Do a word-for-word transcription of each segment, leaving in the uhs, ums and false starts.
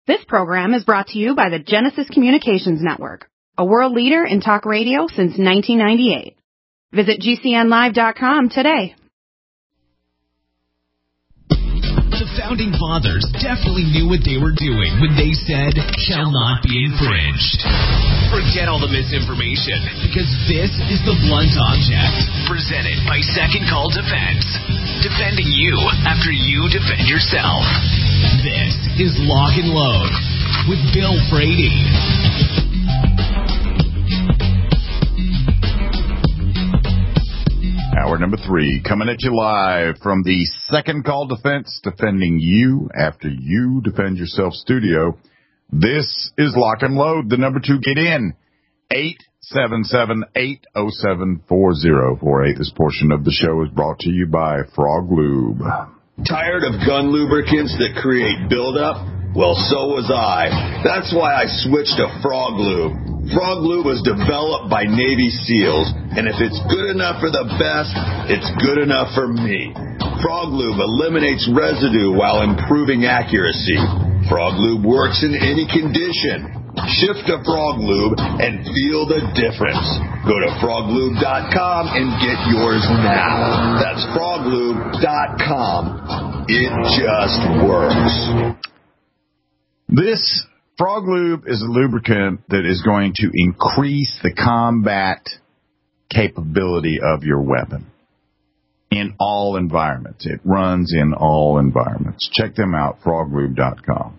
This program is brought to you by the Genesis Communications Network, a world leader in talk radio since nineteen ninety-eight. Visit G C N live dot com today. The Founding Fathers definitely knew what they were doing when they said, shall not be infringed. Forget all the misinformation, because this is The Blunt Object, presented by Second Call Defense. Defending you after you defend yourself. This is Lock and Load with Bill Frady. Hour number three, coming at you live from the Second Call Defense, defending you after you defend yourself studio. This is Lock and Load, the number two, get in, eight seven seven, eight oh seven, four oh four eight. This portion of the show is brought to you by Frog Lube. Tired of gun lubricants that create buildup? Well, so was I. That's why I switched to Frog Lube. Frog Lube was developed by Navy SEALs, and if it's good enough for the best, it's good enough for me. Frog Lube eliminates residue while improving accuracy. Frog Lube works in any condition. Shift to Frog Lube and feel the difference. Go to frog lube dot com and get yours now. That's frog lube dot com. It just works. This Frog Lube is a lubricant that is going to increase the combat capability of your weapon in all environments. It runs in all environments. Check them out, frog lube dot com.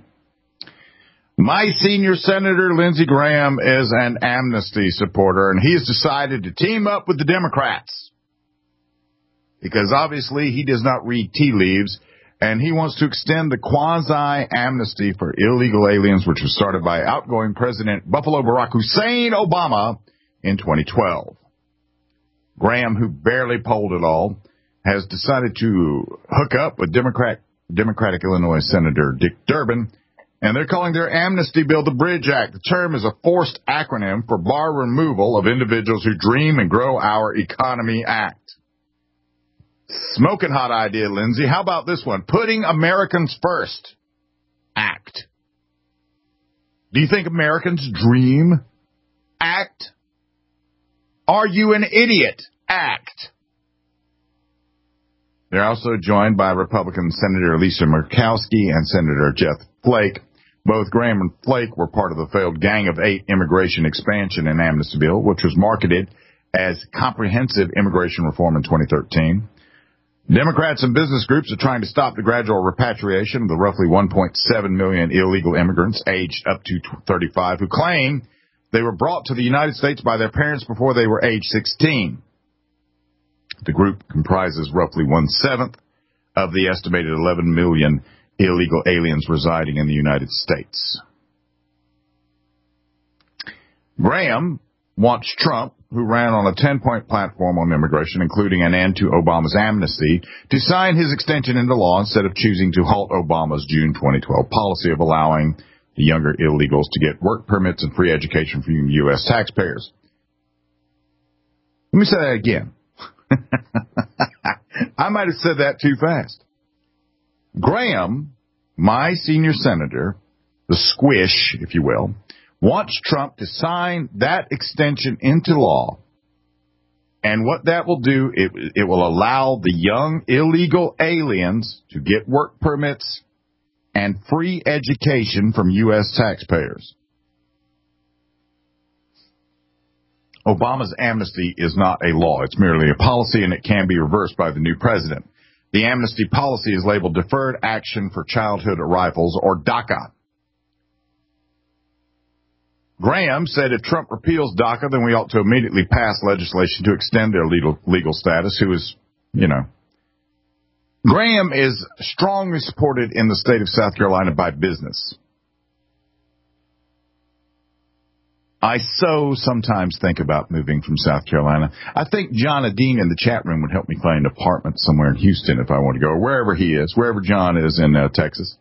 My senior senator, Lindsey Graham, is an amnesty supporter, and he has decided to team up with the Democrats because obviously he does not read tea leaves, and he wants to extend the quasi-amnesty for illegal aliens, which was started by outgoing President Buffalo Barack Hussein Obama in twenty twelve. Graham, who barely polled at all, has decided to hook up with Democrat, Democratic Illinois Senator Dick Durbin, and they're calling their amnesty bill the Bridge Act. The term is a forced acronym for Bar Removal of Individuals Who Dream and Grow Our Economy Act. Smoking hot idea, Lindsay. How about this one? Putting Americans First Act. Do you think Americans dream? Act. Are you an idiot? Act. They're also joined by Republican Senator Lisa Murkowski and Senator Jeff Flake. Both Graham and Flake were part of the failed Gang of Eight immigration expansion and amnesty bill, which was marketed as comprehensive immigration reform in twenty thirteen. Democrats and business groups are trying to stop the gradual repatriation of the roughly one point seven million illegal immigrants aged up to thirty-five who claim they were brought to the United States by their parents before they were age sixteen. The group comprises roughly one-seventh of the estimated eleven million illegal aliens residing in the United States. Graham wants Trump, who ran on a ten-point platform on immigration, including an end to Obama's amnesty, to sign his extension into law instead of choosing to halt Obama's June twenty twelve policy of allowing the younger illegals to get work permits and free education from U S taxpayers. Let me say that again. I might have said that too fast. Graham, my senior senator, the squish, if you will, wants Trump to sign that extension into law. And what that will do, it, it will allow the young illegal aliens to get work permits and free education from U S taxpayers. Obama's amnesty is not a law. It's merely a policy, and it can be reversed by the new president. The amnesty policy is labeled Deferred Action for Childhood Arrivals, or DACA. Graham said if Trump repeals DACA, then we ought to immediately pass legislation to extend their legal, legal status, who is, you know. Graham is strongly supported in the state of South Carolina by business. I so sometimes think about moving from South Carolina. I think John Adine in the chat room would help me find an apartment somewhere in Houston if I want to go, or wherever he is, wherever John is in uh, Texas.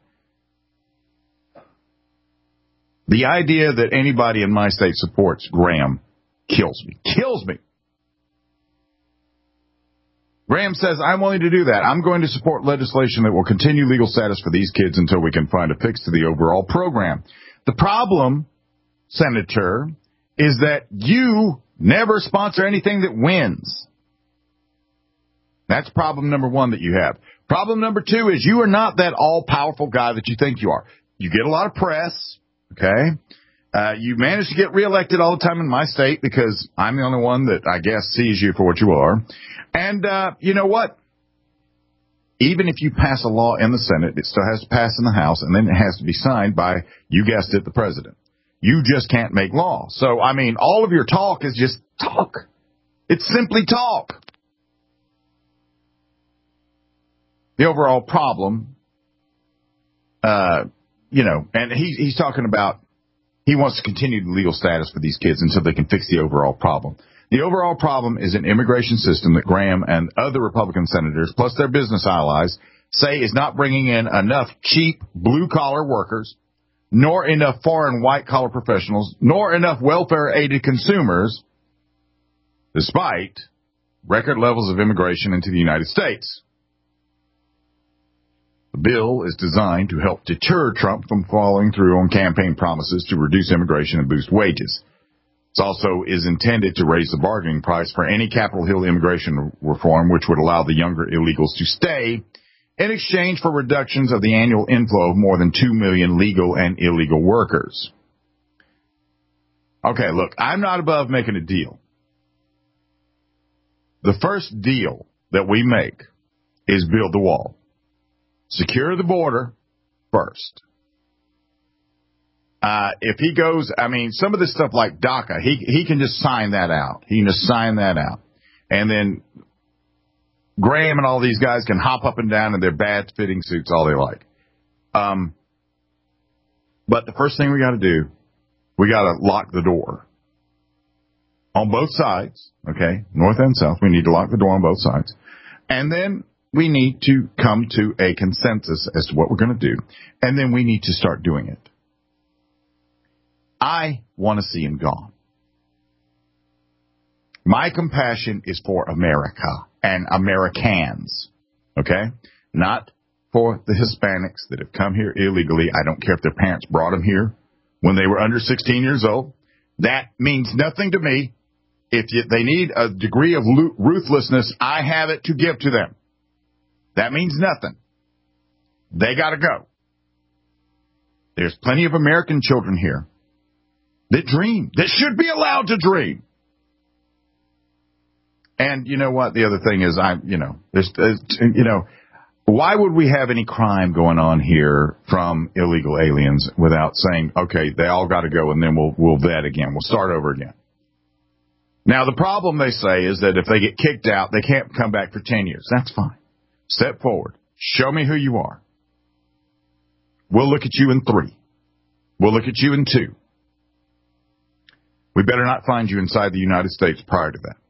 The idea that anybody in my state supports Graham kills me. Kills me. Graham says, I'm willing to do that. I'm going to support legislation that will continue legal status for these kids until we can find a fix to the overall program. The problem, Senator, is that you never sponsor anything that wins. That's problem number one that you have. Problem number two is you are not that all-powerful guy that you think you are. You get a lot of press, okay? Uh, you manage to get reelected all the time in my state because I'm the only one that I guess sees you for what you are. And uh, you know what? Even if you pass a law in the Senate, it still has to pass in the House, and then it has to be signed by, you guessed it, the president. You just can't make law. So, I mean, all of your talk is just talk. It's simply talk. The overall problem, uh, you know, and he, he's talking about he wants to continue the legal status for these kids until they can fix the overall problem. The overall problem is an immigration system that Graham and other Republican senators, plus their business allies, say is not bringing in enough cheap blue-collar workers, nor enough foreign white-collar professionals, nor enough welfare-aided consumers, despite record levels of immigration into the United States. The bill is designed to help deter Trump from following through on campaign promises to reduce immigration and boost wages. It also is intended to raise the bargaining price for any Capitol Hill immigration reform, which would allow the younger illegals to stay in exchange for reductions of the annual inflow of more than two million legal and illegal workers. Okay, look, I'm not above making a deal. The first deal that we make is build the wall. Secure the border first. Uh, if he goes, I mean, some of this stuff like DACA, he he can just sign that out. He can just sign that out. And then Graham and all these guys can hop up and down in their bad-fitting suits all they like. Um, but the first thing we got to do, we got to lock the door. On both sides, okay, north and south, we need to lock the door on both sides. And then we need to come to a consensus as to what we're going to do. And then we need to start doing it. I want to see him gone. My compassion is for America and Americans, okay? Not for the Hispanics that have come here illegally. I don't care if their parents brought them here when they were under sixteen years old. That means nothing to me. If you, they need a degree of ruthlessness, I have it to give to them. That means nothing. They got to go. There's plenty of American children here that dream, that should be allowed to dream. And you know what? The other thing is, I, you know, there's, there's, you know, why would we have any crime going on here from illegal aliens without saying, okay, they all got to go, and then we'll we'll vet again, we'll start over again. Now the problem they say is that if they get kicked out, they can't come back for ten years. That's fine. Step forward. Show me who you are. We'll look at you in three. We'll look at you in two. We better not find you inside the United States prior to that.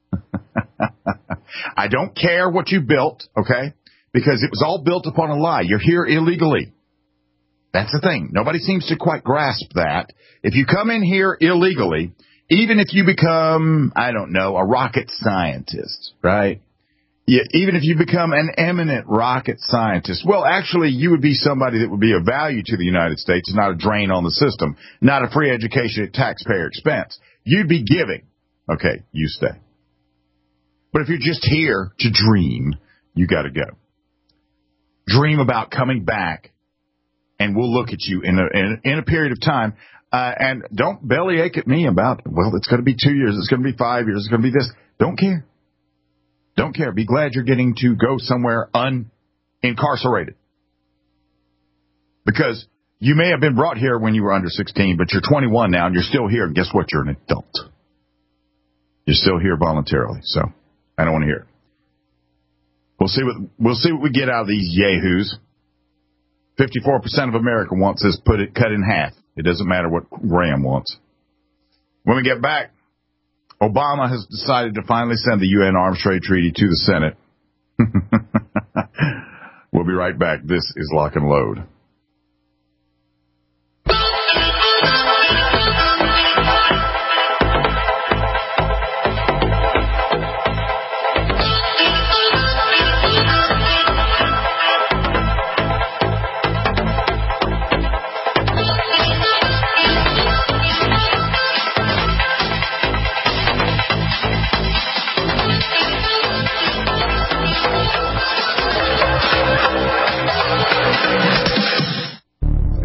I don't care what you built, okay? Because it was all built upon a lie. You're here illegally. That's the thing. Nobody seems to quite grasp that. If you come in here illegally, even if you become, I don't know, a rocket scientist, right? Yeah, even if you become an eminent rocket scientist, well, actually, you would be somebody that would be of value to the United States, not a drain on the system, not a free education at taxpayer expense. You'd be giving. Okay, you stay. But if you're just here to dream, you got to go. Dream about coming back, and we'll look at you in a, in, in a period of time. Uh, and don't bellyache at me about, well, it's going to be two years, it's going to be five years, it's going to be this. Don't care. Don't care. Be glad you're getting to go somewhere unincarcerated. Because you may have been brought here when you were under sixteen, but you're twenty-one now, and you're still here, and guess what? You're an adult. You're still here voluntarily, so I don't want to hear it. We'll see what we'll see what we get out of these yahoos. fifty-four percent of America wants this put it cut in half. It doesn't matter what Graham wants. When we get back, Obama has decided to finally send the U N Arms Trade Treaty to the Senate. We'll be right back. This is Lock and Load.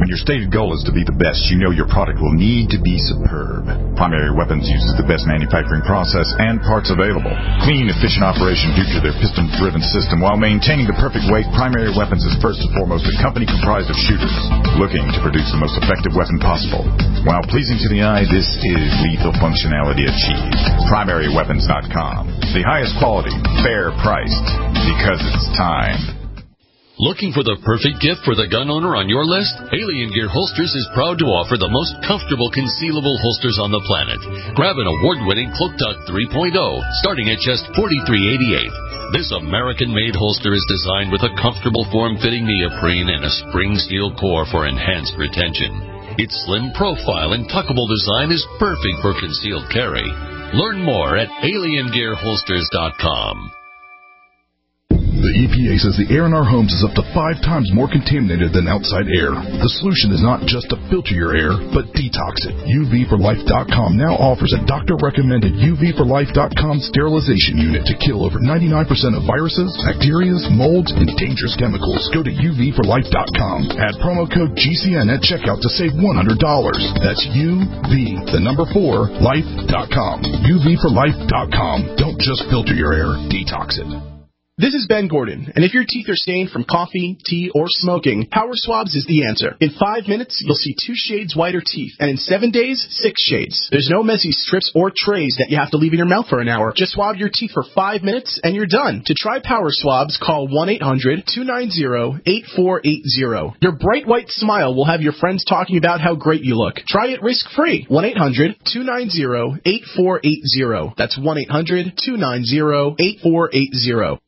When your stated goal is to be the best, you know your product will need to be superb. Primary Weapons uses the best manufacturing process and parts available. Clean, efficient operation due to their piston-driven system. While maintaining the perfect weight, Primary Weapons is first and foremost a company comprised of shooters looking to produce the most effective weapon possible. While pleasing to the eye, this is lethal functionality achieved. primary weapons dot com. The highest quality, fair priced, because it's time. Looking for the perfect gift for the gun owner on your list? Alien Gear Holsters is proud to offer the most comfortable concealable holsters on the planet. Grab an award-winning Cloak Duck three point oh, starting at just forty-three eighty-eight. This American-made holster is designed with a comfortable form-fitting neoprene and a spring steel core for enhanced retention. Its slim profile and tuckable design is perfect for concealed carry. Learn more at alien gear holsters dot com. The E P A says the air in our homes is up to five times more contaminated than outside air. The solution is not just to filter your air, but detox it. U V for life dot com now offers a doctor-recommended U V for life dot com sterilization unit to kill over ninety-nine percent of viruses, bacteria, molds, and dangerous chemicals. Go to U V for life dot com. Add promo code G C N at checkout to save one hundred dollars. That's U V, the number four, life dot com. U V for life dot com. Don't just filter your air, detox it. This is Ben Gordon, and if your teeth are stained from coffee, tea, or smoking, Power Swabs is the answer. In five minutes, you'll see two shades whiter teeth, and in seven days, six shades. There's no messy strips or trays that you have to leave in your mouth for an hour. Just swab your teeth for five minutes, and you're done. To try Power Swabs, call one eight hundred two nine zero eight four eight zero. Your bright white smile will have your friends talking about how great you look. Try it risk-free. one eight hundred two nine zero eight four eight zero. That's one eight hundred two nine zero eight four eight zero.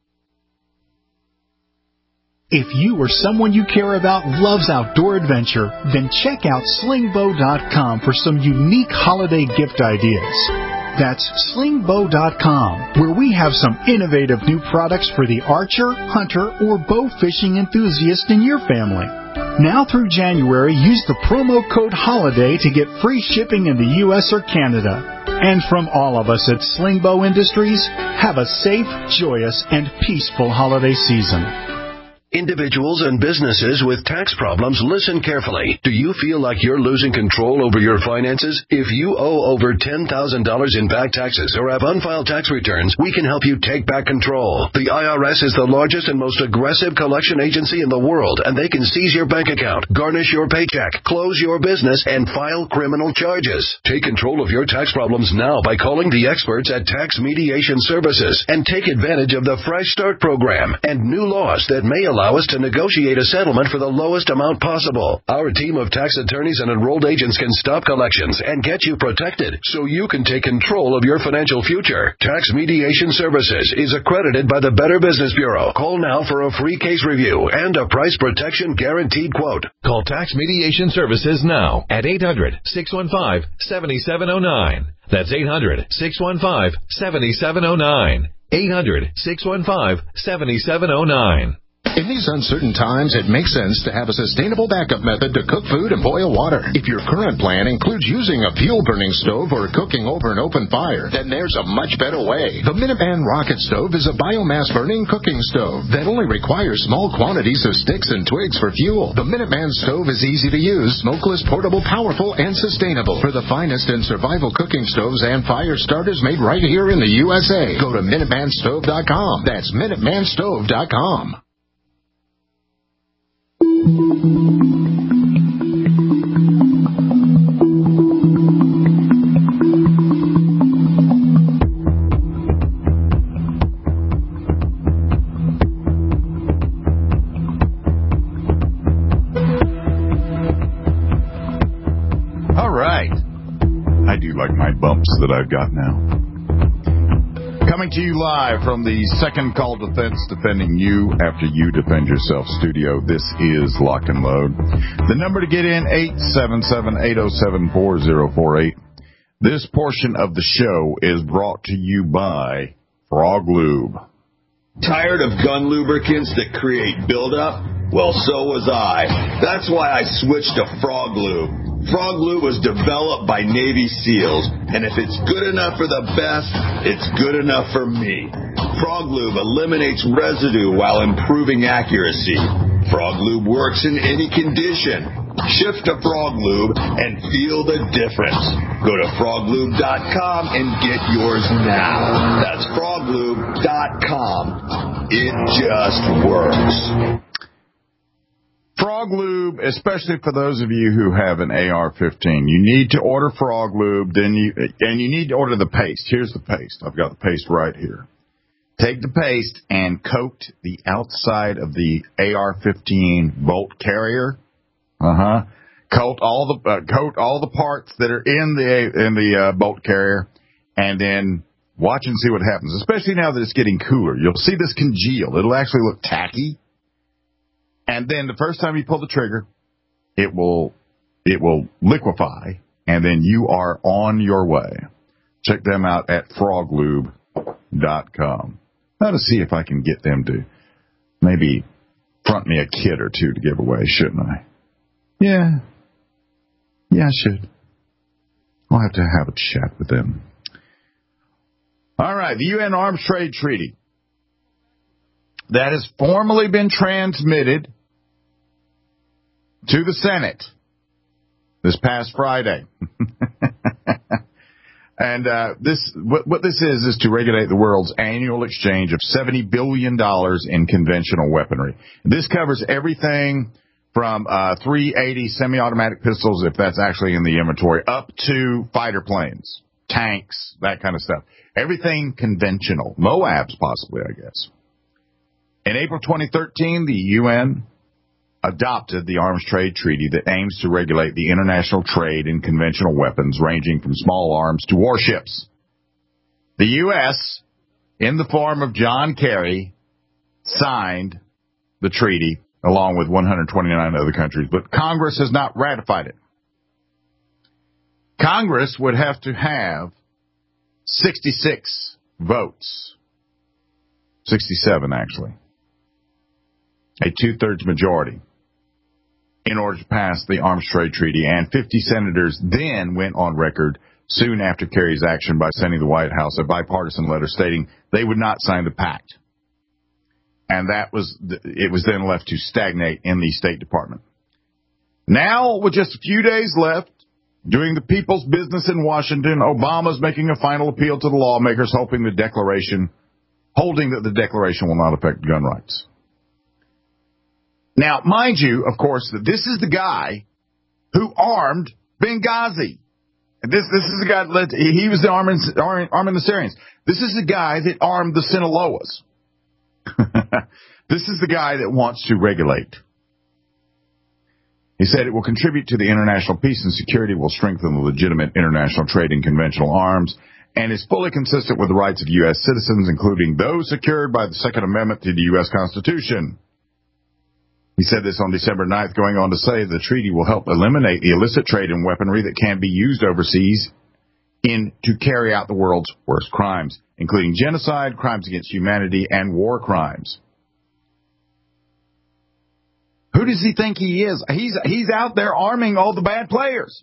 If you or someone you care about loves outdoor adventure, then check out sling bow dot com for some unique holiday gift ideas. That's sling bow dot com, where we have some innovative new products for the archer, hunter, or bow fishing enthusiast in your family. Now through January, use the promo code HOLIDAY to get free shipping in the U S or Canada. And from all of us at Sling Bow Industries, have a safe, joyous, and peaceful holiday season. Individuals and businesses with tax problems, listen carefully. Do you feel like you're losing control over your finances? If you owe over ten thousand dollars in back taxes or have unfiled tax returns, we can help you take back control. The I R S is the largest and most aggressive collection agency in the world, and they can seize your bank account, garnish your paycheck, close your business, and file criminal charges. Take control of your tax problems now by calling the experts at Tax Mediation Services and take advantage of the Fresh Start program and new laws that may allow Allow us to negotiate a settlement for the lowest amount possible. Our team of tax attorneys and enrolled agents can stop collections and get you protected so you can take control of your financial future. Tax Mediation Services is accredited by the Better Business Bureau. Call now for a free case review and a price protection guaranteed quote. Call Tax Mediation Services now at eight hundred six one five seven seven zero nine. That's eight hundred six one five seven seven zero nine. eight hundred six one five seven seven zero nine. In these uncertain times, it makes sense to have a sustainable backup method to cook food and boil water. If your current plan includes using a fuel-burning stove or cooking over an open fire, then there's a much better way. The Minuteman Rocket Stove is a biomass-burning cooking stove that only requires small quantities of sticks and twigs for fuel. The Minuteman Stove is easy to use, smokeless, portable, powerful, and sustainable. For the finest in survival cooking stoves and fire starters made right here in the U S A, go to minuteman stove dot com. That's minuteman stove dot com. All right. I do like my bumps that I've got now. Coming to you live from the Second Call Defense, defending you after you defend yourself studio. This is Lock and Load. The number to get in, eight seven seven, eight oh seven, four oh four eight. This portion of the show is brought to you by Frog Lube. Tired of gun lubricants that create buildup? Well, so was I. That's why I switched to Frog Lube. Frog Lube was developed by Navy SEALs, and if it's good enough for the best, it's good enough for me. Frog Lube eliminates residue while improving accuracy. Frog Lube works in any condition. Shift to Frog Lube and feel the difference. Go to frog lube dot com and get yours now. That's frog lube dot com. It just works. Frog Lube, especially for those of you who have an A R fifteen, you need to order Frog Lube, then you and you need to order the paste. Here's the paste. I've got the paste right here. Take the paste and coat the outside of the A R fifteen bolt carrier. Uh huh. Coat all the uh, coat all the parts that are in the in the uh, bolt carrier, and then watch and see what happens. Especially now that it's getting cooler, you'll see this congeal. It'll actually look tacky. And then the first time you pull the trigger, it will it will liquefy, and then you are on your way. Check them out at frog lube dot com. I ought to see if I can get them to maybe front me a kit or two to give away, shouldn't I? Yeah. Yeah, I should. I'll have to have a chat with them. All right, the U N Arms Trade Treaty. That has formally been transmitted to the Senate this past Friday. And uh, this, what, what this is, is to regulate the world's annual exchange of seventy billion dollars in conventional weaponry. This covers everything from uh, three eighty semi-automatic pistols, if that's actually in the inventory, up to fighter planes, tanks, that kind of stuff. Everything conventional. MOABs, possibly, I guess. In April twenty thirteen, the U N adopted the Arms Trade Treaty that aims to regulate the international trade in conventional weapons ranging from small arms to warships. The U S, in the form of John Kerry, signed the treaty along with one hundred twenty-nine other countries, but Congress has not ratified it. Congress would have to have sixty-six votes. sixty-seven, actually. A two-thirds majority in order to pass the Arms Trade Treaty, and fifty senators then went on record soon after Kerry's action by sending the White House a bipartisan letter stating they would not sign the pact. And that was, it was then left to stagnate in the State Department. Now, with just a few days left, doing the people's business in Washington, Obama's making a final appeal to the lawmakers, hoping the declaration, holding that the declaration will not affect gun rights. Now, mind you, of course, that this is the guy who armed Benghazi. This, this is the guy that led to, he was the arming, arming the Syrians. This is the guy that armed the Sinaloas. This is the guy that wants to regulate. He said it will contribute to the international peace and security, will strengthen the legitimate international trade in conventional arms, and is fully consistent with the rights of U S citizens, including those secured by the Second Amendment to the U S Constitution. He said this on December ninth, going on to say the treaty will help eliminate the illicit trade in weaponry that can be used overseas in to carry out the world's worst crimes, including genocide, crimes against humanity, and war crimes. Who does he think he is? He's he's out there arming all the bad players.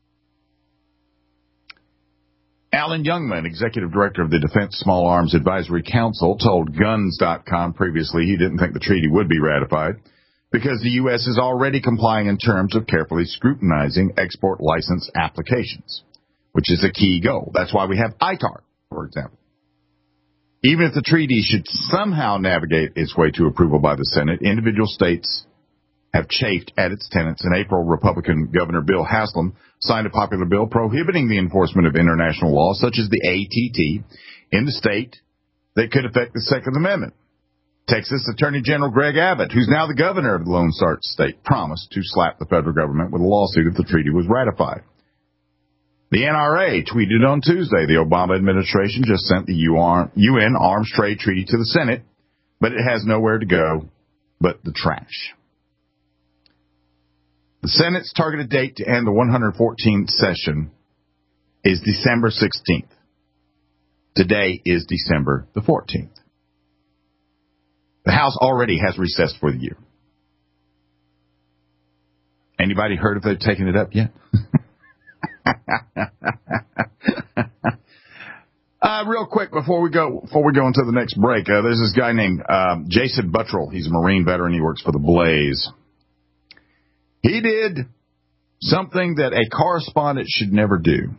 Alan Youngman, executive director of the Defense Small Arms Advisory Council, told guns dot com previously he didn't think the treaty would be ratified because the U S is already complying in terms of carefully scrutinizing export license applications, which is a key goal. That's why we have I T A R, for example. Even if the treaty should somehow navigate its way to approval by the Senate, individual states have chafed at its tenets. In April, Republican Governor Bill Haslam signed a popular bill prohibiting the enforcement of international laws, such as the A T T, in the state that could affect the Second Amendment. Texas Attorney General Greg Abbott, who's now the governor of the Lone Star State, promised to slap the federal government with a lawsuit if the treaty was ratified. The N R A tweeted on Tuesday the Obama administration just sent the U N Arms Trade Treaty to the Senate, but it has nowhere to go but the trash. The Senate's targeted date to end the one hundred fourteenth session is December sixteenth. Today is December the fourteenth. The House already has recessed for the year. Anybody heard if they've taken it up yet? uh, real quick before we go before we go into the next break, uh, there's this guy named um, Jason Buttrell. He's a Marine veteran. He works for the Blaze. He did something that a correspondent should never do.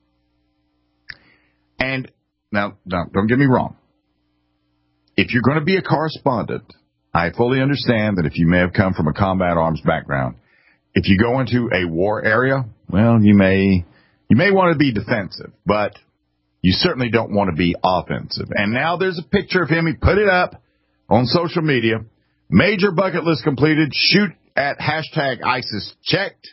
And now, now don't get me wrong. If you're going to be a correspondent, I fully understand that if you may have come from a combat arms background, if you go into a war area, well, you may you may want to be defensive, but you certainly don't want to be offensive. And now there's a picture of him. He put it up on social media. Major bucket list completed. Shoot at hashtag ISIS checked.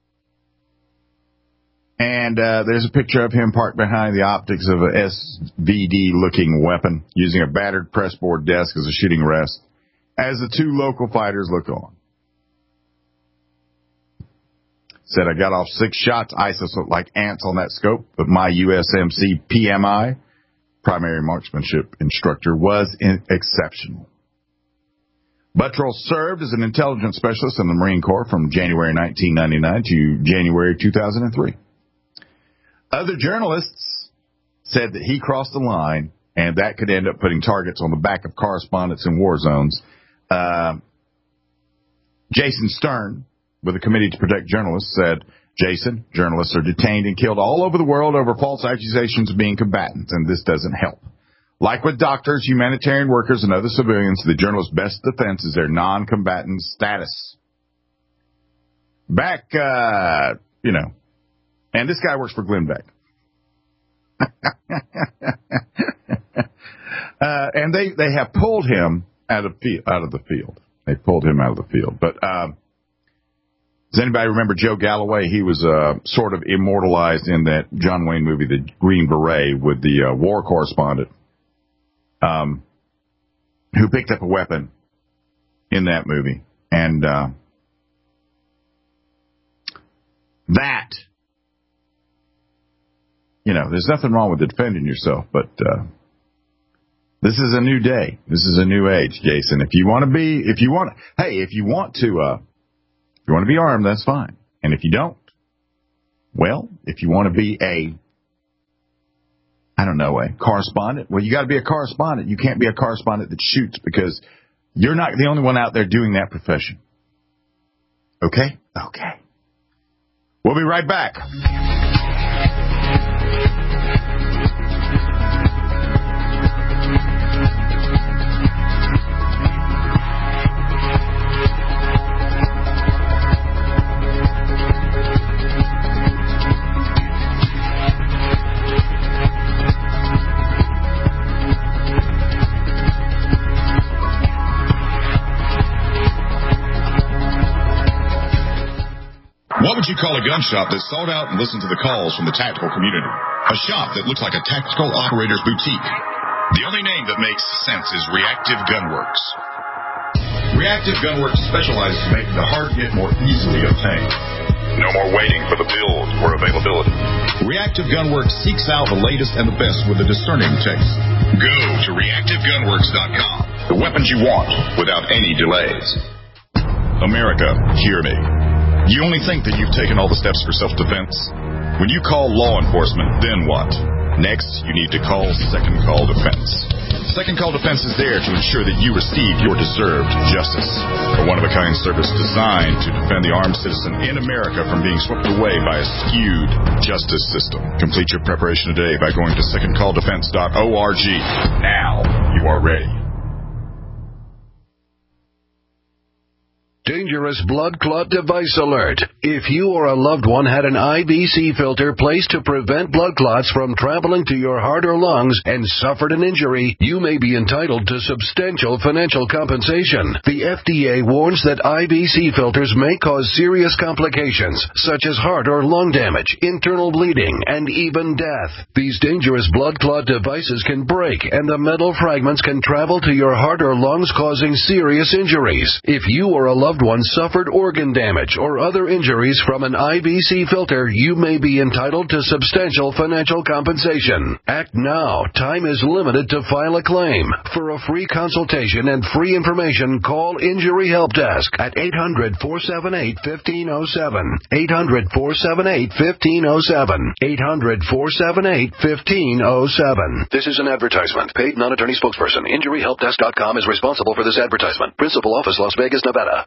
And uh, there's a picture of him parked behind the optics of a S V D-looking weapon, using a battered pressboard desk as a shooting rest, as the two local fighters look on. Said, I got off six shots. ISIS looked like ants on that scope, but my U S M C P M I, primary marksmanship instructor, was in- exceptional. Buttrell served as an intelligence specialist in the Marine Corps from January nineteen ninety-nine to January two thousand three. Other journalists said that he crossed the line, and that could end up putting targets on the back of correspondents in war zones. Uh, Jason Stern, with the Committee to Protect Journalists, said, Jason, journalists are detained and killed all over the world over false accusations of being combatants, and this doesn't help. Like with doctors, humanitarian workers, and other civilians, the journalist's best defense is their non-combatant status. Back, uh, you know, and this guy works for Glenn Beck. uh, and they, they have pulled him out of, out of the field. They pulled him out of the field. But, um, does anybody remember Joe Galloway? He was uh, sort of immortalized in that John Wayne movie, The Green Beret, with the uh, war correspondent um, who picked up a weapon in that movie. And uh, that, you know, there's nothing wrong with defending yourself, but uh, this is a new day. This is a new age, Jason. If you want to be, if you want, hey, if you want to, uh, if you want to be armed, that's fine. And if you don't, well, if you want to be a, I don't know, a correspondent, well, you got to be a correspondent. You can't be a correspondent that shoots, because you're not the only one out there doing that profession. Okay? Okay. We'll be right back. What would you call a gun shop that sold out and listened to the calls from the tactical community? A shop that looks like a tactical operator's boutique. The only name that makes sense is Reactive Gunworks. Reactive Gunworks specializes in making the hard get more easily obtained. No more waiting for the build or availability. Reactive Gunworks seeks out the latest and the best with a discerning taste. Go to reactive gunworks dot com. The weapons you want without any delays. America, hear me. You only think that you've taken all the steps for self-defense? When you call law enforcement, then what? Next, you need to call Second Call Defense. Second Call Defense is there to ensure that you receive your deserved justice. A one-of-a-kind service designed to defend the armed citizen in America from being swept away by a skewed justice system. Complete your preparation today by going to second call defense dot org. Now you are ready. Dangerous blood clot device alert. If you or a loved one had an I B C filter placed to prevent blood clots from traveling to your heart or lungs and suffered an injury, you may be entitled to substantial financial compensation. The F D A warns that I B C filters may cause serious complications, such as heart or lung damage, internal bleeding, and even death. These dangerous blood clot devices can break, and the metal fragments can travel to your heart or lungs, causing serious injuries. If you or a loved one suffered organ damage or other injuries from an I B C filter, you may be entitled to substantial financial compensation. Act now. Time is limited to file a claim. For a free consultation and free information, call Injury Help Desk at eight hundred, four seven eight, one five zero seven. eight hundred, four seven eight, one five zero seven. eight hundred, four seven eight, one five zero seven. This is an advertisement. Paid non-attorney spokesperson. injury help desk dot com is responsible for this advertisement. Principal office, Las Vegas, Nevada. If you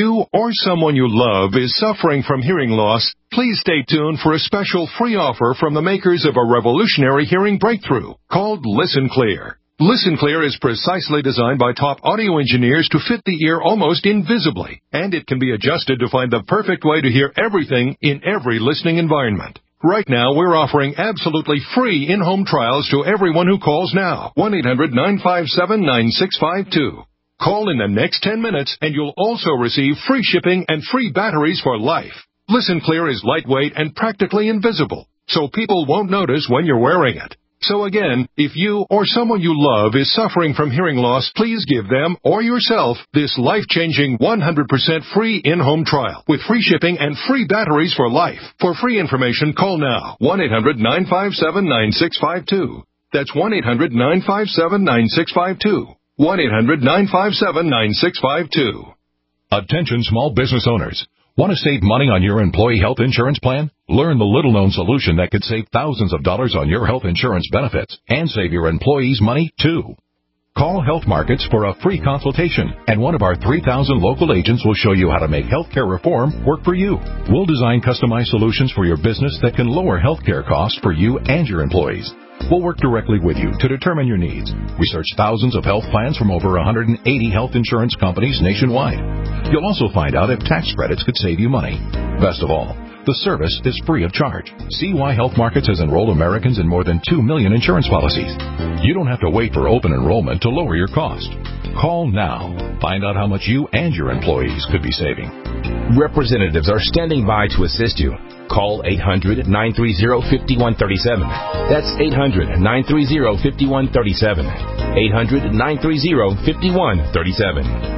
you or someone you love is suffering from hearing loss, please stay tuned for a special free offer from the makers of a revolutionary hearing breakthrough called Listen Clear. Listen Clear is precisely designed by top audio engineers to fit the ear almost invisibly, and it can be adjusted to find the perfect way to hear everything in every listening environment. Right now, we're offering absolutely free in-home trials to everyone who calls now. one eight hundred nine five seven nine six five two. Call in the next ten minutes, and you'll also receive free shipping and free batteries for life. Listen Clear is lightweight and practically invisible, so people won't notice when you're wearing it. So again, if you or someone you love is suffering from hearing loss, please give them or yourself this life-changing one hundred percent free in-home trial with free shipping and free batteries for life. For free information, call now. one eight hundred nine five seven nine six five two. That's one eight hundred nine five seven nine six five two. one eight hundred nine five seven nine six five two. Attention small business owners. Want to save money on your employee health insurance plan? Learn the little-known solution that could save thousands of dollars on your health insurance benefits and save your employees money, too. Call Health Markets for a free consultation, and one of our three thousand local agents will show you how to make healthcare reform work for you. We'll design customized solutions for your business that can lower healthcare costs for you and your employees. We'll work directly with you to determine your needs. Research thousands of health plans from over one hundred eighty health insurance companies nationwide. You'll also find out if tax credits could save you money. Best of all, the service is free of charge. See why Health Markets has enrolled Americans in more than two million insurance policies. You don't have to wait for open enrollment to lower your cost. Call now. Find out how much you and your employees could be saving. Representatives are standing by to assist you. Call eight hundred nine three zero five one three seven. That's eight hundred nine three zero five one three seven. eight hundred nine three zero five one three seven.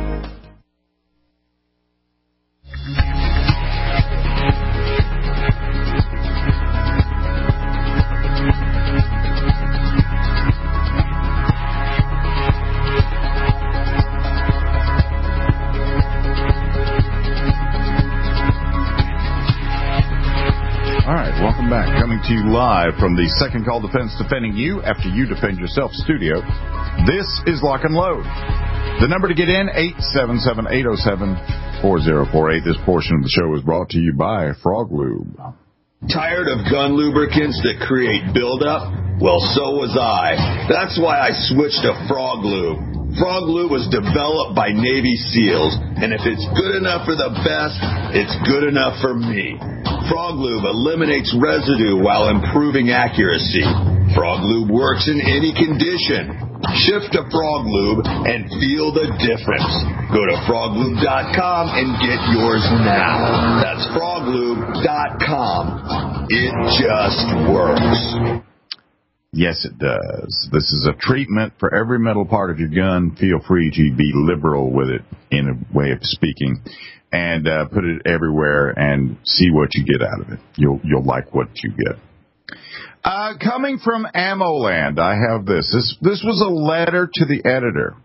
To you live from the Second Call Defense, defending you after you defend yourself studio. This is Lock and Load. The number to get in, eight seven seven, eight oh seven, four oh four eight. This portion of the show is brought to you by Frog Lube. Tired of gun lubricants that create buildup? Well, so was I. That's why I switched to Frog Lube. Frog Lube was developed by Navy SEALs, and if it's good enough for the best, it's good enough for me. Frog Lube eliminates residue while improving accuracy. Frog Lube works in any condition. Shift to Frog Lube and feel the difference. Go to frog lube dot com and get yours now. That's frog lube dot com. It just works. Yes, it does. This is a treatment for every metal part of your gun. Feel free to be liberal with it, in a way of speaking, and uh, put it everywhere and see what you get out of it. You'll you'll like what you get. Uh, coming from AmmoLand, I have this. This this was a letter to the editor.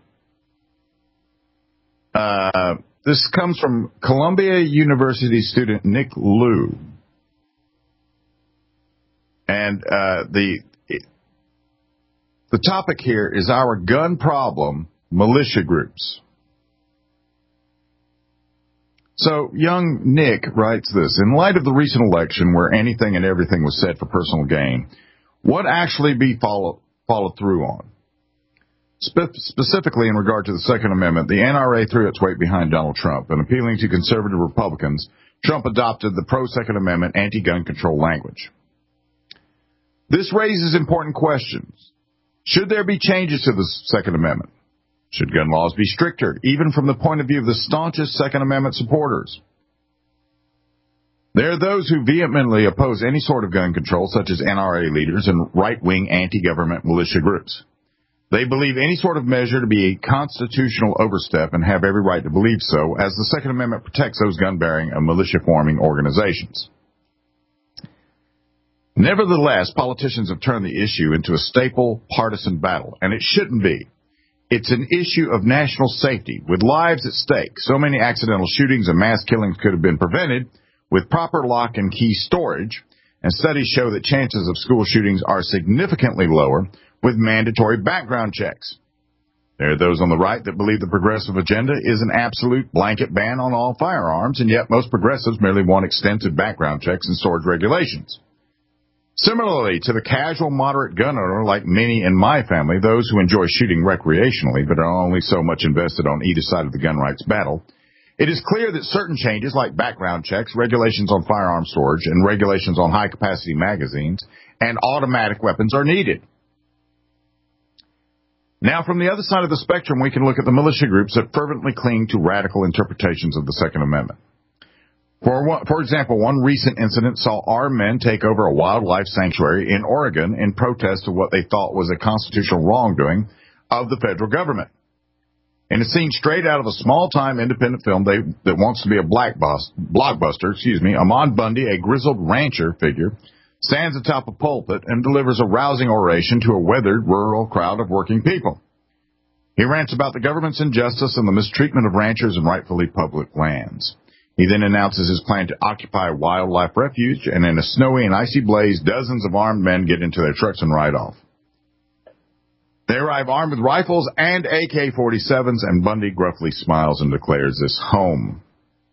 Uh, this comes from Columbia University student Nick Liu, and uh, the. The topic here is our gun problem, militia groups. So, young Nick writes this. In light of the recent election where anything and everything was said for personal gain, what actually be follow, followed through on? Spe- specifically in regard to the Second Amendment, the N R A threw its weight behind Donald Trump, and appealing to conservative Republicans, Trump adopted the pro-Second Amendment anti-gun control language. This raises important questions. Should there be changes to the Second Amendment? Should gun laws be stricter, even from the point of view of the staunchest Second Amendment supporters? There are those who vehemently oppose any sort of gun control, such as N R A leaders and right-wing anti-government militia groups. They believe any sort of measure to be a constitutional overstep and have every right to believe so, as the Second Amendment protects those gun-bearing and militia-forming organizations. Nevertheless, politicians have turned the issue into a staple partisan battle, and it shouldn't be. It's an issue of national safety, with lives at stake. So many accidental shootings and mass killings could have been prevented with proper lock and key storage, and studies show that chances of school shootings are significantly lower with mandatory background checks. There are those on the right that believe the progressive agenda is an absolute blanket ban on all firearms, and yet most progressives merely want extensive background checks and storage regulations. Similarly to the casual moderate gun owner like many in my family, those who enjoy shooting recreationally but are only so much invested on either side of the gun rights battle, it is clear that certain changes like background checks, regulations on firearm storage, and regulations on high-capacity magazines and automatic weapons are needed. Now, from the other side of the spectrum, we can look at the militia groups that fervently cling to radical interpretations of the Second Amendment. For, one, for example, one recent incident saw armed men take over a wildlife sanctuary in Oregon in protest of what they thought was a constitutional wrongdoing of the federal government. In a scene straight out of a small-time independent film they, that wants to be a black boss, blockbuster, excuse me, Ahmaud Bundy, a grizzled rancher figure, stands atop a pulpit and delivers a rousing oration to a weathered rural crowd of working people. He rants about the government's injustice and the mistreatment of ranchers and rightfully public lands. He then announces his plan to occupy a wildlife refuge, and in a snowy and icy blaze, dozens of armed men get into their trucks and ride off. They arrive armed with rifles and A K forty-sevens, and Bundy gruffly smiles and declares this home.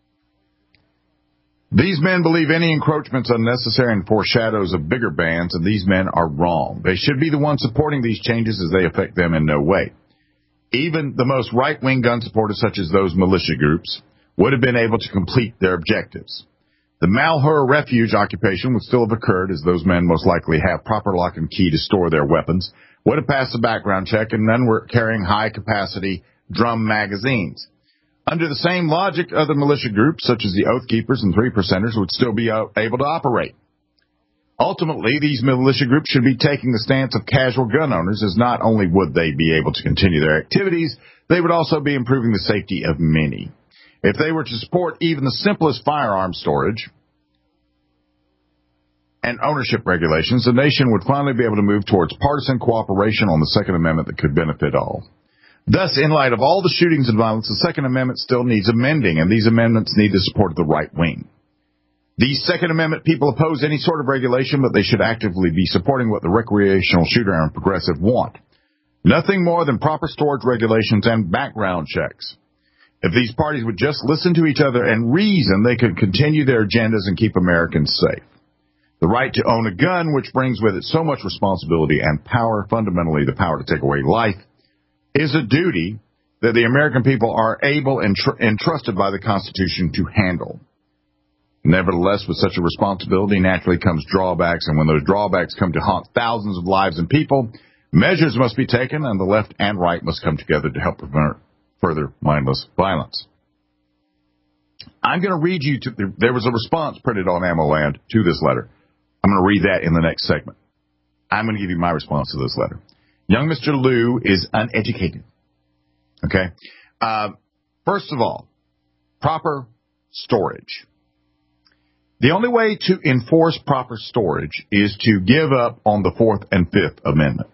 These men believe any encroachment's unnecessary and foreshadows of bigger bans, and these men are wrong. They should be the ones supporting these changes as they affect them in no way. Even the most right-wing gun supporters, such as those militia groups, would have been able to complete their objectives. The Malheur Refuge occupation would still have occurred, as those men most likely have proper lock and key to store their weapons, would have passed the background check, and none were carrying high-capacity drum magazines. Under the same logic, other militia groups, such as the Oath Keepers and Three Percenters, would still be able to operate. Ultimately, these militia groups should be taking the stance of casual gun owners, as not only would they be able to continue their activities, they would also be improving the safety of many. If they were to support even the simplest firearm storage and ownership regulations, the nation would finally be able to move towards partisan cooperation on the Second Amendment that could benefit all. Thus, in light of all the shootings and violence, the Second Amendment still needs amending, and these amendments need the support of the right wing. These Second Amendment people oppose any sort of regulation, but they should actively be supporting what the recreational shooter and progressive want. Nothing more than proper storage regulations and background checks. If these parties would just listen to each other and reason, they could continue their agendas and keep Americans safe. The right to own a gun, which brings with it so much responsibility and power, fundamentally the power to take away life, is a duty that the American people are able and tr- entrusted by the Constitution to handle. Nevertheless, with such a responsibility naturally comes drawbacks, and when those drawbacks come to haunt thousands of lives and people, measures must be taken, and the left and right must come together to help prevent further mindless violence. I'm going to read you, to, there was a response printed on AmmoLand to this letter. I'm going to read that in the next segment. I'm going to give you my response to this letter. Young Mister Lou is uneducated. Okay? Uh, first of all, proper storage. The only way to enforce proper storage is to give up on the Fourth and Fifth Amendment.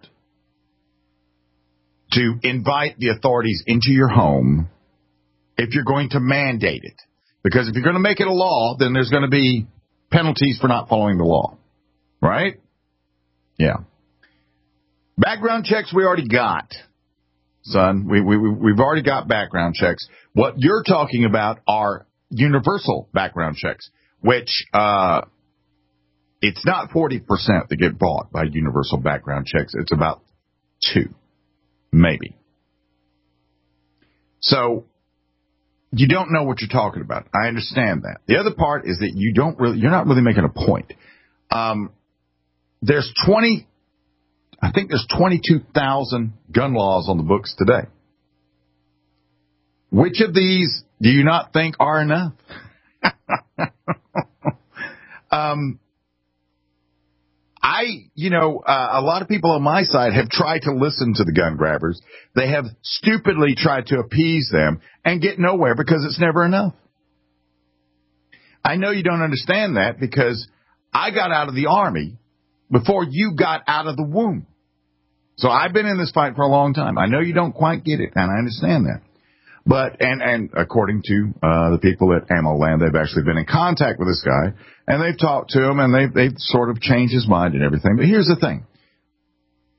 To invite the authorities into your home if you're going to mandate it. Because if you're going to make it a law, then there's going to be penalties for not following the law. Right? Yeah. Background checks we already got, son. We, we, we've already got background checks. What you're talking about are universal background checks, which uh, it's not forty percent that get bought by universal background checks. It's about two, maybe. So you don't know what you're talking about. I understand that. The other part is that you don't really, you're not really making a point. Um, there's twenty. I think there's twenty-two thousand gun laws on the books today. Which of these do you not think are enough? um, I, you know, uh, a lot of people on my side have tried to listen to the gun grabbers. They have stupidly tried to appease them and get nowhere because it's never enough. I know you don't understand that because I got out of the Army before you got out of the womb. So I've been in this fight for a long time. I know you don't quite get it, and I understand that. But, and, and according to uh, the people at AmmoLand, they've actually been in contact with this guy, and they've talked to him, and they've, they've sort of changed his mind and everything. But here's the thing.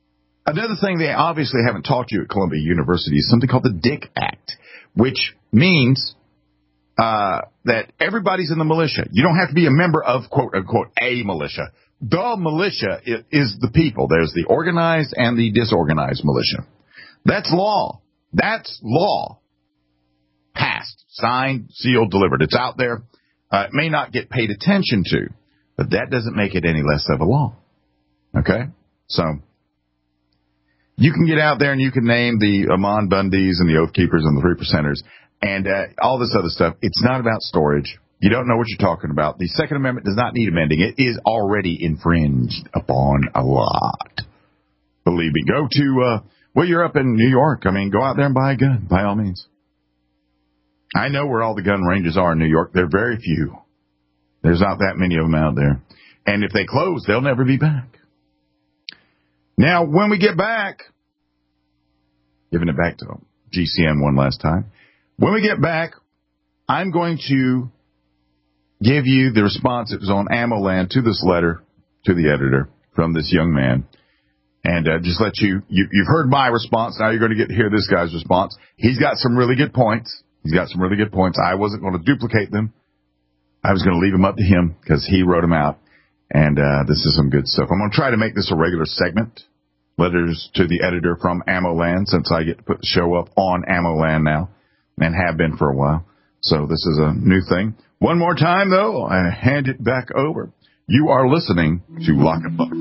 Another thing they obviously haven't taught you at Columbia University is something called the Dick Act, which means uh, that everybody's in the militia. You don't have to be a member of, quote, unquote, a militia. The militia is the people. There's the organized and the disorganized militia. That's law. That's law. Passed, signed, sealed, delivered. It's out there. Uh, it may not get paid attention to, but that doesn't make it any less of a law. Okay? So, you can get out there and you can name the Amon Bundys and the Oath Keepers and the Three Percenters and uh, all this other stuff. It's not about storage. You don't know what you're talking about. The Second Amendment does not need amending. It is already infringed upon a lot. Believe me. Go to, uh, well, you're up in New York. I mean, go out there and buy a gun, by all means. I know where all the gun ranges are in New York. They're very few. There's not that many of them out there. And if they close, they'll never be back. Now, when we get back, giving it back to G C N one last time, when we get back, I'm going to give you the response that was on AmmoLand to this letter to the editor from this young man. And uh, just let you, you, you've heard my response. Now you're going to get to hear this guy's response. He's got some really good points. He's got some really good points. I wasn't going to duplicate them. I was going to leave them up to him because he wrote them out. And uh, this is some good stuff. I'm going to try to make this a regular segment. Letters to the editor from AmmoLand, since I get to put the show up on AmmoLand now and have been for a while. So this is a new thing. One more time, though, I hand it back over. You are listening to Lock and Buck.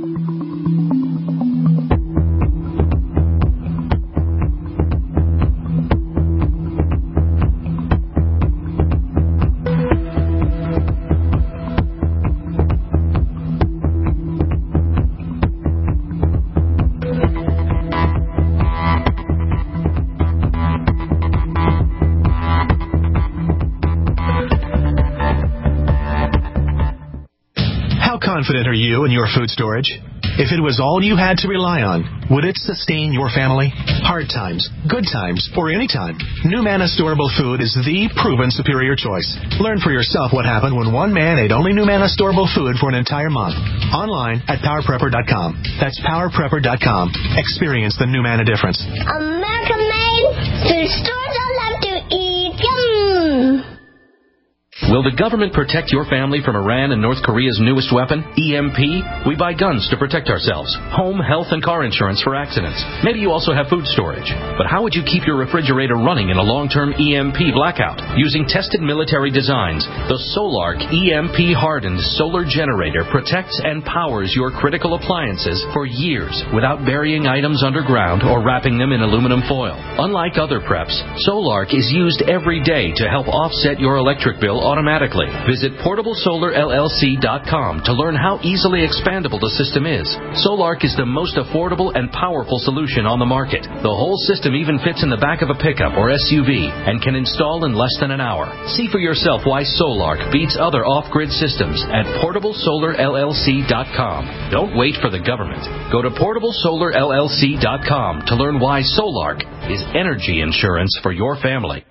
Confident are you in your food storage? If it was all you had to rely on, would it sustain your family? Hard times, good times, or any time, NuManna Storable Food is the proven superior choice. Learn for yourself what happened when one man ate only NuManna Storable Food for an entire month. Online at power prepper dot com. That's power prepper dot com. Experience the NuManna difference. American made food stores I love to eat. Yum! Will the government protect your family from Iran and North Korea's newest weapon, E M P? We buy guns to protect ourselves, home, health, and car insurance for accidents. Maybe you also have food storage. But how would you keep your refrigerator running in a long-term E M P blackout? Using tested military designs, the Solark E M P-hardened solar generator protects and powers your critical appliances for years without burying items underground or wrapping them in aluminum foil. Unlike other preps, Solark is used every day to help offset your electric bill automatically. Visit portable solar L L C dot com to learn how easily expandable the system is. Solark is the most affordable and powerful solution on the market. The whole system even fits in the back of a pickup or S U V and can install in less than an hour. See for yourself why Solark beats other off-grid systems at portable solar L L C dot com. Don't wait for the government. Go to portable solar L L C dot com to learn why Solark is energy insurance for your family.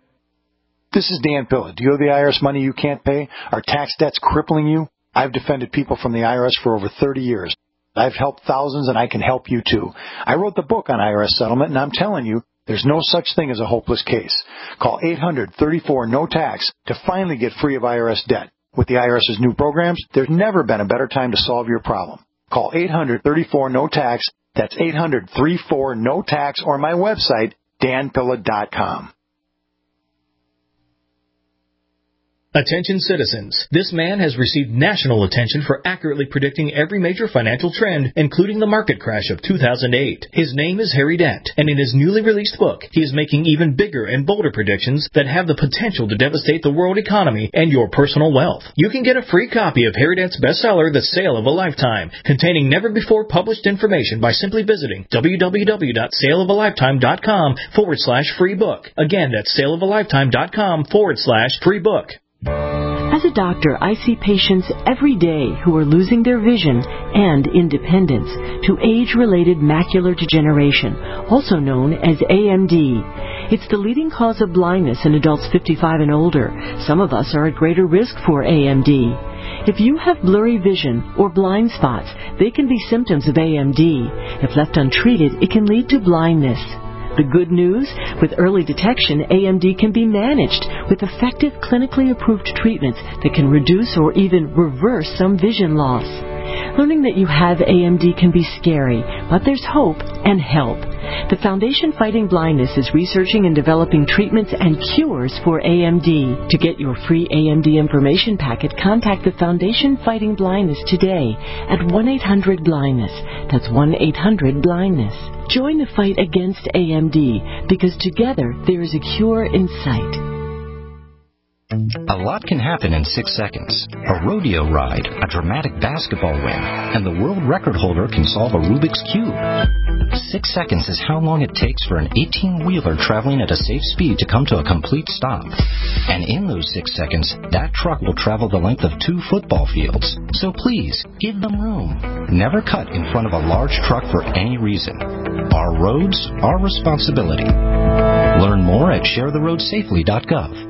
This is Dan Pilla. Do you owe the I R S money you can't pay? Are tax debts crippling you? I've defended people from the I R S for over thirty years. I've helped thousands, and I can help you, too. I wrote the book on I R S settlement, and I'm telling you, there's no such thing as a hopeless case. Call eight hundred thirty-four no tax to finally get free of I R S debt. With the IRS's new programs, there's never been a better time to solve your problem. Call eight hundred thirty-four no tax. That's eight hundred thirty-four no tax, or my website, dan pilla dot com. Attention citizens, this man has received national attention for accurately predicting every major financial trend, including the market crash of two thousand eight. His name is Harry Dent, and in his newly released book, he is making even bigger and bolder predictions that have the potential to devastate the world economy and your personal wealth. You can get a free copy of Harry Dent's bestseller, The Sale of a Lifetime, containing never-before-published information by simply visiting www.saleofaLifetime.com forward slash free book. Again, that's saleofaLifetime.com forward slash free book. As a doctor, I see patients every day who are losing their vision and independence to age-related macular degeneration, also known as A M D. It's the leading cause of blindness in adults fifty-five and older. Some of us are at greater risk for A M D. If you have blurry vision or blind spots, they can be symptoms of A M D. If left untreated, it can lead to blindness. The good news? With early detection, A M D can be managed with effective clinically approved treatments that can reduce or even reverse some vision loss. Learning that you have A M D can be scary, but there's hope and help. The Foundation Fighting Blindness is researching and developing treatments and cures for A M D. To get your free A M D information packet, contact the Foundation Fighting Blindness today at one eight hundred blindness. That's one eight hundred blindness. Join the fight against A M D, because together there is a cure in sight. A lot can happen in six seconds. A rodeo ride, a dramatic basketball win, and the world record holder can solve a Rubik's Cube. Six seconds is how long it takes for an eighteen-wheeler traveling at a safe speed to come to a complete stop. And in those six seconds, that truck will travel the length of two football fields. So please, give them room. Never cut in front of a large truck for any reason. Our roads, our responsibility. Learn more at share the road safely dot gov.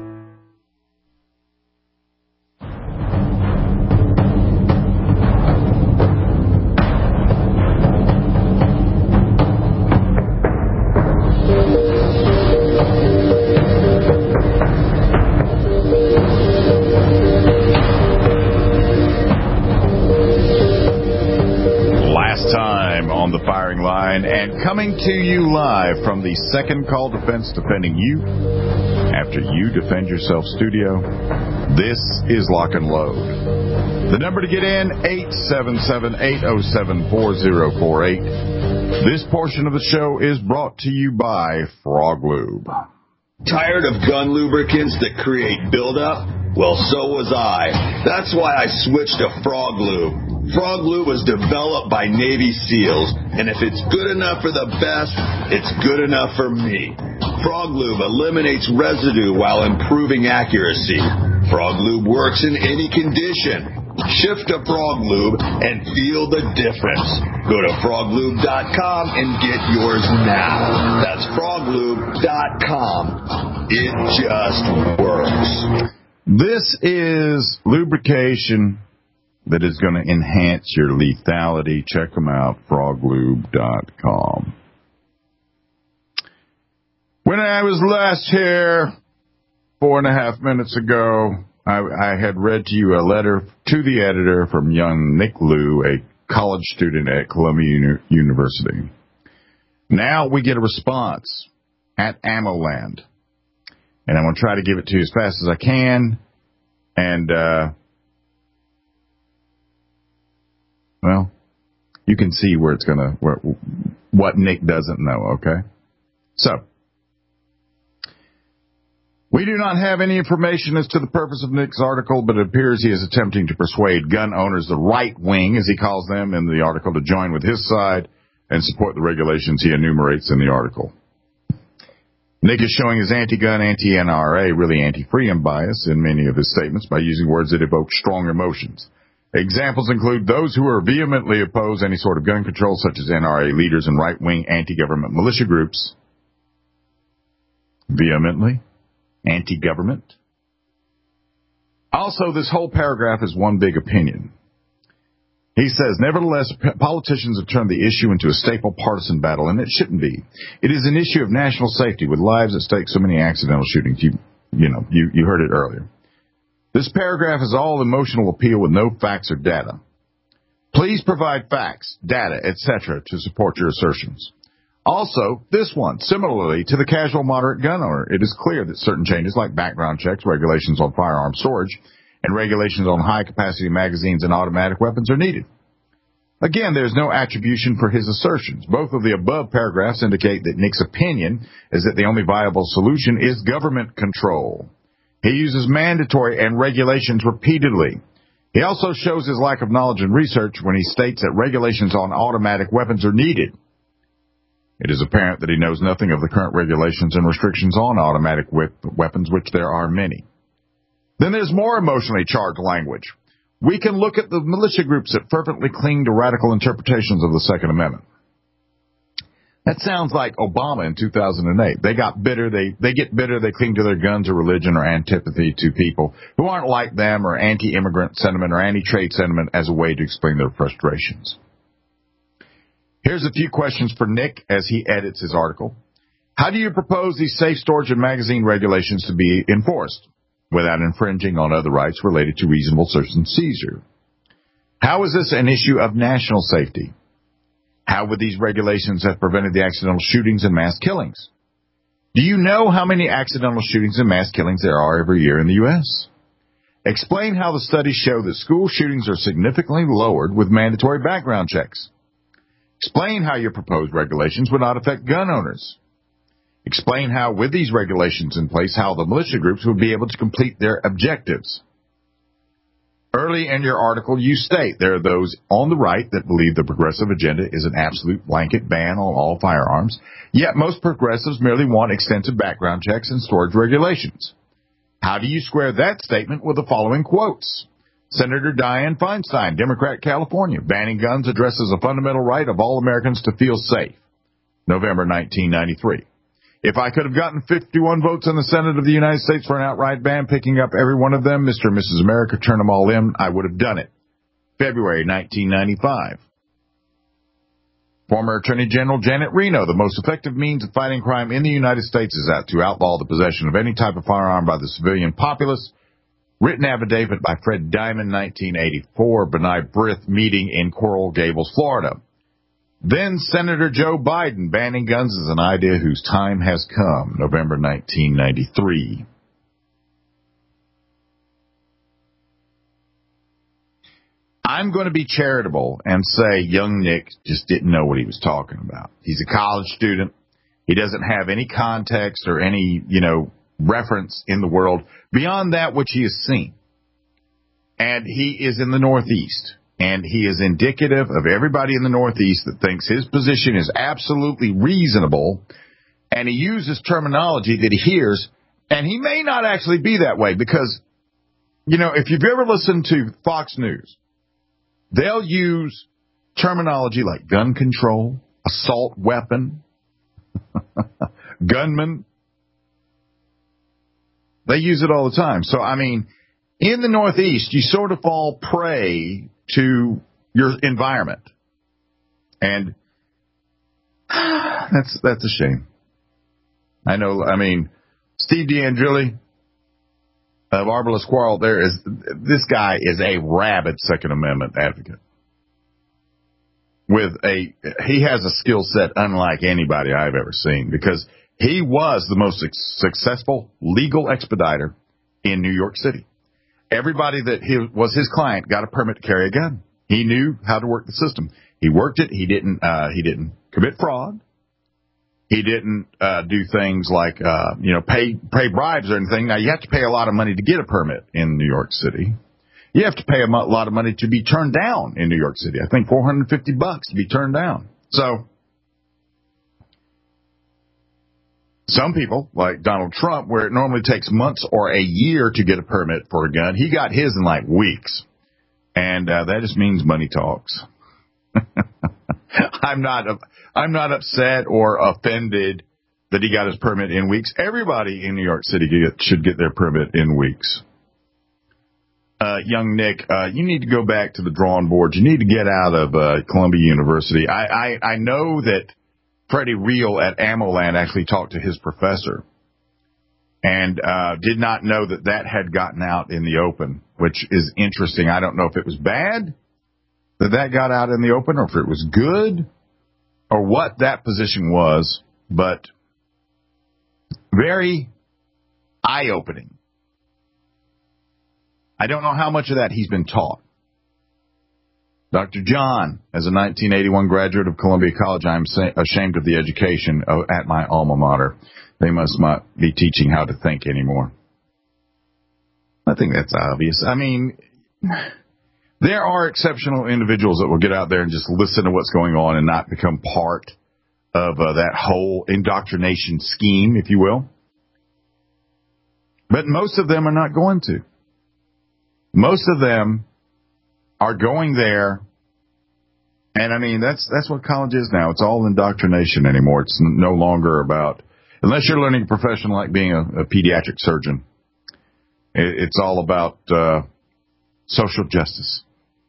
And coming to you live from the Second Call Defense Defending You After You Defend Yourself studio, this is Lock and Load. The number to get in, eight seven seven, eight oh seven, four oh four eight. This portion of the show is brought to you by Frog Lube. Tired of gun lubricants that create buildup? Well, so was I. That's why I switched to Frog Lube. Frog Lube was developed by Navy SEALs, and if it's good enough for the best, it's good enough for me. Frog Lube eliminates residue while improving accuracy. Frog Lube works in any condition. Shift to Frog Lube and feel the difference. Go to frog lube dot com and get yours now. That's frog lube dot com. It just works. This is lubrication that is going to enhance your lethality. Check them out, frog lube dot com. When I was last here, four and a half minutes ago, I, I had read to you a letter to the editor from young Nick Liu, a college student at Columbia Uni- University. Now we get a response at AmmoLand. And I'm going to try to give it to you as fast as I can. And, uh, well, you can see where it's going to, where, what Nick doesn't know, okay? So, we do not have any information as to the purpose of Nick's article, but it appears he is attempting to persuade gun owners, the right wing, as he calls them in the article, to join with his side and support the regulations he enumerates in the article. Nick is showing his anti-gun, anti-N R A, really anti-freedom bias in many of his statements by using words that evoke strong emotions. Examples include those who are vehemently oppose any sort of gun control, such as N R A leaders and right-wing anti-government militia groups. Vehemently. Anti-government. Also, this whole paragraph is one big opinion. He says, nevertheless, politicians have turned the issue into a staple partisan battle, and it shouldn't be. It is an issue of national safety with lives at stake, so many accidental shootings. You, you know, you, you heard it earlier. This paragraph is all emotional appeal with no facts or data. Please provide facts, data, et cetera to support your assertions. Also, this one, similarly to the casual moderate gun owner, it is clear that certain changes like background checks, regulations on firearm storage, and regulations on high-capacity magazines and automatic weapons are needed. Again, there is no attribution for his assertions. Both of the above paragraphs indicate that Nick's opinion is that the only viable solution is government control. He uses mandatory and regulations repeatedly. He also shows his lack of knowledge and research when he states that regulations on automatic weapons are needed. It is apparent that he knows nothing of the current regulations and restrictions on automatic whip weapons, which there are many. Then there's more emotionally charged language. We can look at the militia groups that fervently cling to radical interpretations of the Second Amendment. That sounds like Obama in two thousand eight. They got bitter. They, they get bitter. They cling to their guns or religion or antipathy to people who aren't like them or anti-immigrant sentiment or anti-trade sentiment as a way to explain their frustrations. Here's a few questions for Nick as he edits his article. How do you propose these safe storage and magazine regulations to be enforced without infringing on other rights related to reasonable search and seizure? How is this an issue of national safety? How would these regulations have prevented the accidental shootings and mass killings? Do you know how many accidental shootings and mass killings there are every year in the U S? Explain how the studies show that school shootings are significantly lowered with mandatory background checks. Explain how your proposed regulations would not affect gun owners. Explain how, with these regulations in place, how the militia groups would be able to complete their objectives. Early in your article, you state there are those on the right that believe the progressive agenda is an absolute blanket ban on all firearms, yet most progressives merely want extensive background checks and storage regulations. How do you square that statement with the following quotes? Senator Dianne Feinstein, Democrat, California, banning guns addresses a fundamental right of all Americans to feel safe. November nineteen ninety-three. If I could have gotten fifty-one votes in the Senate of the United States for an outright ban, picking up every one of them, Mister and Missus America, turn them all in, I would have done it. February nineteen ninety-five. Former Attorney General Janet Reno, the most effective means of fighting crime in the United States is out to outlaw the possession of any type of firearm by the civilian populace. Written affidavit by Fred Diamond, nineteen eighty-four, Benai Brith meeting in Coral Gables, Florida. Then Senator Joe Biden, banning guns is an idea whose time has come, November nineteen ninety-three. I'm going to be charitable and say young Nick just didn't know what he was talking about. He's a college student. He doesn't have any context or any, you know, reference in the world beyond that which he has seen. And he is in the Northeast. And he is indicative of everybody in the Northeast that thinks his position is absolutely reasonable, and he uses terminology that he hears, and he may not actually be that way because, you know, if you've ever listened to Fox News, they'll use terminology like gun control, assault weapon, gunman. They use it all the time. So, I mean, in the Northeast, you sort of fall prey to your environment. And that's that's a shame. I know, I mean, Steve D'Angeli of Arbalest Quarrel, there is, this guy is a rabid Second Amendment advocate. With a, he has a skill set unlike anybody I've ever seen because he was the most successful legal expediter in New York City. Everybody that he was his client got a permit to carry a gun. He knew how to work the system. He worked it. He didn't. Uh, he didn't commit fraud. He didn't uh, do things like uh, you know pay pay bribes or anything. Now you have to pay a lot of money to get a permit in New York City. You have to pay a lot of money to be turned down in New York City. I think four hundred fifty bucks to be turned down. So. Some people, like Donald Trump, where it normally takes months or a year to get a permit for a gun, he got his in like weeks. And uh, that just means money talks. I'm not I'm not upset or offended that he got his permit in weeks. Everybody in New York City get, should get their permit in weeks. Uh, young Nick, uh, you need to go back to the drawing board. You need to get out of uh, Columbia University. I, I, I know that Freddie Reel at AmmoLand actually talked to his professor and uh, did not know that that had gotten out in the open, which is interesting. I don't know if it was bad that that got out in the open or if it was good or what that position was, but very eye-opening. I don't know how much of that he's been taught. Doctor John, as a nineteen eighty-one graduate of Columbia College, I am ashamed of the education at my alma mater. They must not be teaching how to think anymore. I think that's obvious. I mean, there are exceptional individuals that will get out there and just listen to what's going on and not become part of uh, that whole indoctrination scheme, if you will. But most of them are not going to. Most of them are going there And I mean, that's that's what college is now. It's all indoctrination anymore. It's no longer about, unless you're learning a profession like being a, a pediatric surgeon, it, it's all about uh, social justice,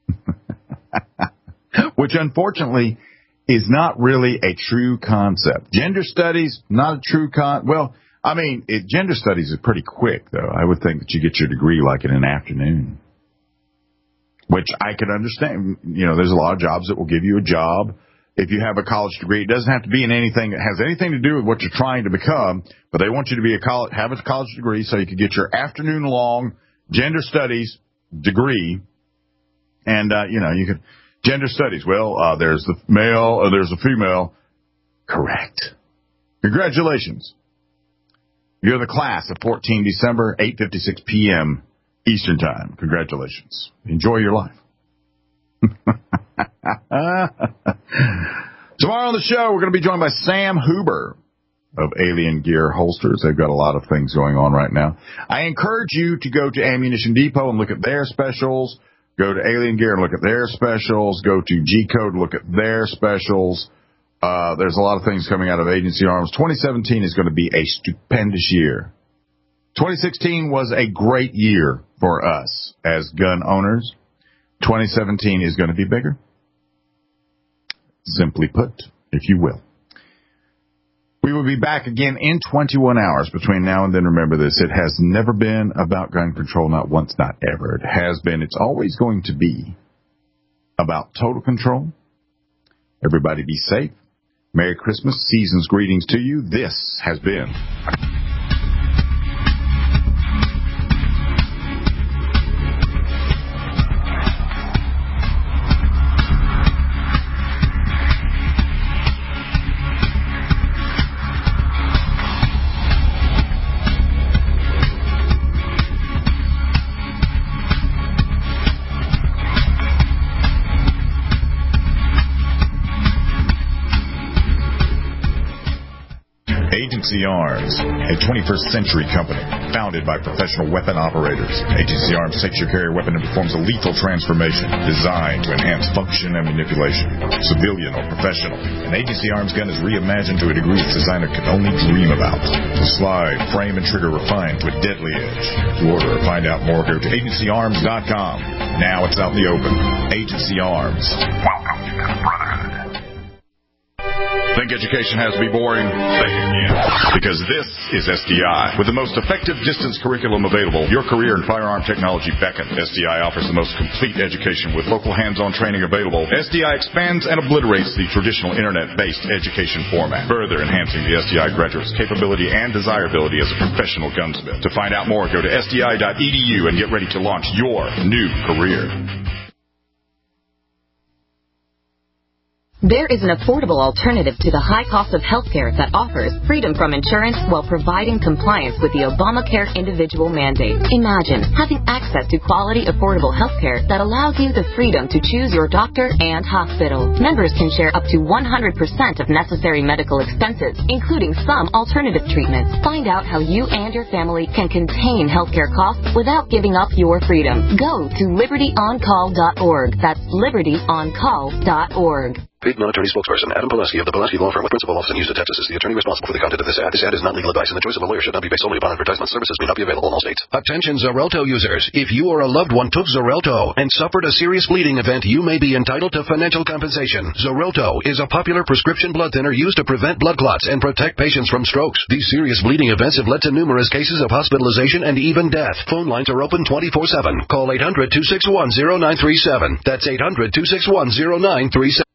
which unfortunately is not really a true concept. Gender studies, not a true con. Well, I mean, it, gender studies is pretty quick, though. I would think that you get your degree like in an afternoon, which I could understand. You know, there's a lot of jobs that will give you a job if you have a college degree. It doesn't have to be in anything that has anything to do with what you're trying to become, but they want you to be a college, have a college degree so you can get your afternoon-long gender studies degree. And, uh, you know, you could, gender studies, well, uh, there's the male, or there's the female. Correct. Congratulations. You're the class of fourteen December, eight fifty-six p.m. Eastern Time. Congratulations. Enjoy your life. Tomorrow on the show, we're going to be joined by Sam Huber of Alien Gear Holsters. They've got a lot of things going on right now. I encourage you to go to Ammunition Depot and look at their specials. Go to Alien Gear and look at their specials. Go to G-Code and look at their specials. Uh, there's a lot of things coming out of Agency Arms. twenty seventeen is going to be a stupendous year. twenty sixteen was a great year for us as gun owners. twenty seventeen is going to be bigger. Simply put, if you will. We will be back again in twenty-one hours. Between now and then, remember this, it has never been about gun control, not once, not ever. It has been, it's always going to be about total control. Everybody be safe. Merry Christmas, season's greetings to you. This has been Agency Arms, a twenty-first century company founded by professional weapon operators. Agency Arms takes your carrier weapon and performs a lethal transformation designed to enhance function and manipulation. Civilian or professional, an Agency Arms gun is reimagined to a degree its designer could only dream about. The slide, frame, and trigger refined to a deadly edge. To order or find out more, go to agency arms dot com. Now it's out in the open. Agency Arms. Welcome to the Brotherhood. Think education has to be boring? Say it again. Because this is S D I. With the most effective distance curriculum available, your career in firearm technology beckons. S D I offers the most complete education with local hands-on training available. S D I expands and obliterates the traditional internet-based education format, further enhancing the S D I graduate's capability and desirability as a professional gunsmith. To find out more, go to S D I dot E D U and get ready to launch your new career. There is an affordable alternative to the high cost of healthcare that offers freedom from insurance while providing compliance with the Obamacare individual mandate. Imagine having access to quality, affordable healthcare that allows you the freedom to choose your doctor and hospital. Members can share up to one hundred percent of necessary medical expenses, including some alternative treatments. Find out how you and your family can contain healthcare costs without giving up your freedom. Go to liberty on call dot org. That's liberty on call dot org. Paid non-attorney spokesperson Adam Pulaski of the Pulaski Law Firm with principal office in Houston, Texas is the attorney responsible for the content of this ad. This ad is not legal advice, and the choice of a lawyer should not be based solely upon advertisement. Services may not be available in all states. Attention Xarelto users. If you or a loved one took Xarelto and suffered a serious bleeding event, you may be entitled to financial compensation. Xarelto is a popular prescription blood thinner used to prevent blood clots and protect patients from strokes. These serious bleeding events have led to numerous cases of hospitalization and even death. Phone lines are open twenty-four seven. Call eight hundred, two six one, zero nine three seven. That's eight hundred, two six one, zero nine three seven.